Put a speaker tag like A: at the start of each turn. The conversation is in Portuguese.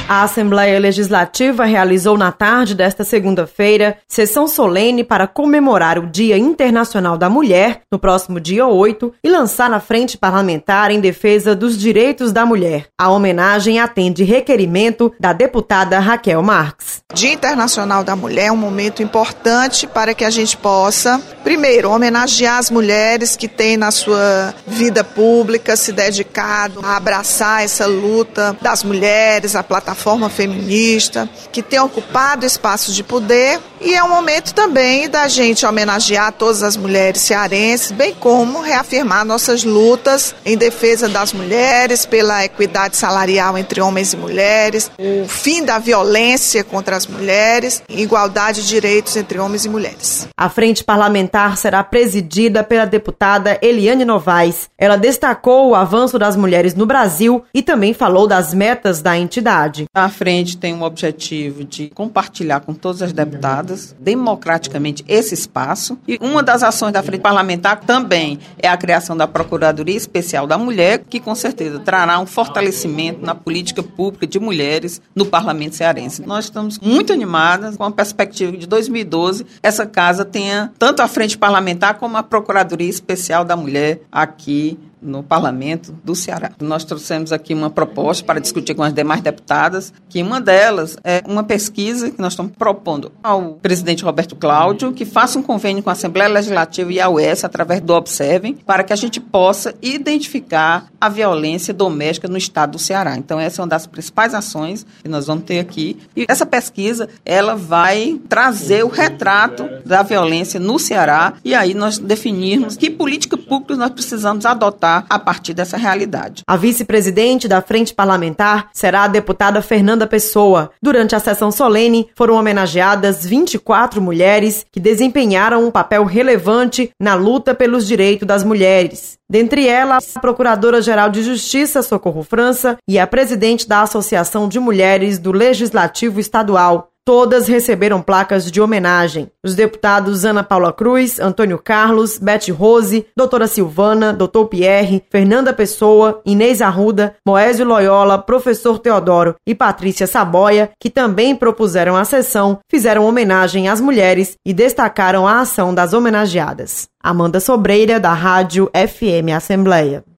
A: A Assembleia Legislativa realizou na tarde desta segunda-feira sessão solene para comemorar o Dia Internacional da Mulher, no próximo dia 8, e lançar a Frente Parlamentar em defesa dos direitos da mulher. A homenagem atende requerimento da deputada Raquel Marques.
B: Dia Internacional da Mulher é um momento importante para que a gente possa, primeiro, homenagear as mulheres que têm na sua vida pública se dedicado a abraçar essa luta das mulheres, a plataforma feminista, que tem ocupado espaços de poder, e é um momento também da gente homenagear todas as mulheres cearenses, bem como reafirmar nossas lutas em defesa das mulheres, pela equidade salarial entre homens e mulheres, o fim da violência contra as mulheres, igualdade de direitos entre homens e mulheres.
A: A frente parlamentar será presidida pela deputada Eliane Novaes. Ela destacou o avanço das mulheres no Brasil e também falou das metas da entidade.
C: A frente tem um objetivo de compartilhar com todas as deputadas, democraticamente, esse espaço. E uma das ações da frente parlamentar também é a criação da Procuradoria Especial da Mulher, que com certeza trará um fortalecimento na política pública de mulheres no parlamento cearense. Nós estamos muito animadas com a perspectiva de 2012 essa casa tenha tanto a frente parlamentar como a Procuradoria Especial da Mulher aqui no Parlamento do Ceará. Nós trouxemos aqui uma proposta para discutir com as demais deputadas, que uma delas é uma pesquisa que nós estamos propondo ao presidente Roberto Cláudio, que faça um convênio com a Assembleia Legislativa e a UES, através do Observem, para que a gente possa identificar a violência doméstica no estado do Ceará. Então, essa é uma das principais ações que nós vamos ter aqui. E essa pesquisa, ela vai trazer o retrato da violência no Ceará, e aí nós definirmos que política pública nós precisamos adotar a partir dessa realidade.
A: A vice-presidente da Frente Parlamentar será a deputada Fernanda Pessoa. Durante a sessão solene, foram homenageadas 24 mulheres que desempenharam um papel relevante na luta pelos direitos das mulheres. Dentre elas, a Procuradora-Geral de Justiça, Socorro França, e a presidente da Associação de Mulheres do Legislativo Estadual. Todas receberam placas de homenagem. Os deputados Ana Paula Cruz, Antônio Carlos, Bete Rose, doutora Silvana, doutor Pierre, Fernanda Pessoa, Inês Arruda, Moésio Loyola, professor Teodoro e Patrícia Saboia, que também propuseram a sessão, fizeram homenagem às mulheres e destacaram a ação das homenageadas. Amanda Sobreira, da Rádio FM Assembleia.